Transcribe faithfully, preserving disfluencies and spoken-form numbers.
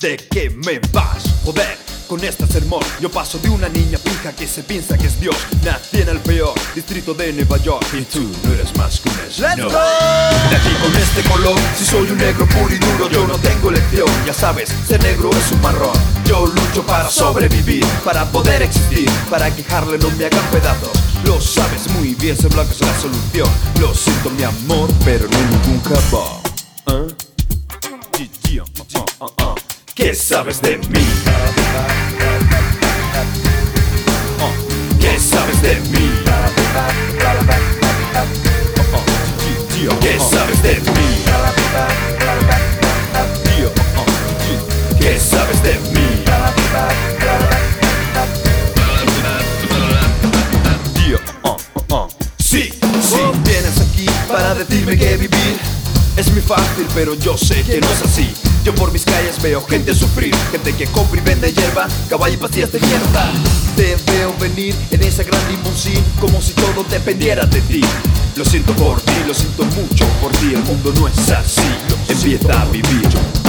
¿De qué me vas? Joder, con este sermón yo paso de una niña pija que se piensa que es Dios. Nací en el peor distrito de Nueva York y tú no eres más que un Let's no. go. Nací con este color, si soy un negro puro y duro yo no tengo elección. Ya sabes, ser negro es un marrón. Yo lucho para sobrevivir, para poder existir, para que Harlem no me hagan pedazos. Lo sabes muy bien, ser blanco es la solución. Lo siento mi amor, pero no hay ningún jabón. ¿Ah? ¿Qué sabes de mí? ¿Qué sabes de mí? ¿Qué sabes de mí? ¿Qué sabes de mí? Sí, sí, vienes aquí para decirme que vivir es muy fácil, pero yo sé que no es así. Yo por mis calles veo gente sufrir, gente que compra y vende hierba, caballo y pastillas de mierda. Te veo venir en esa gran limusín como si todo dependiera de ti. Lo siento por ti, lo siento mucho por ti. El mundo no es así, empieza a vivir.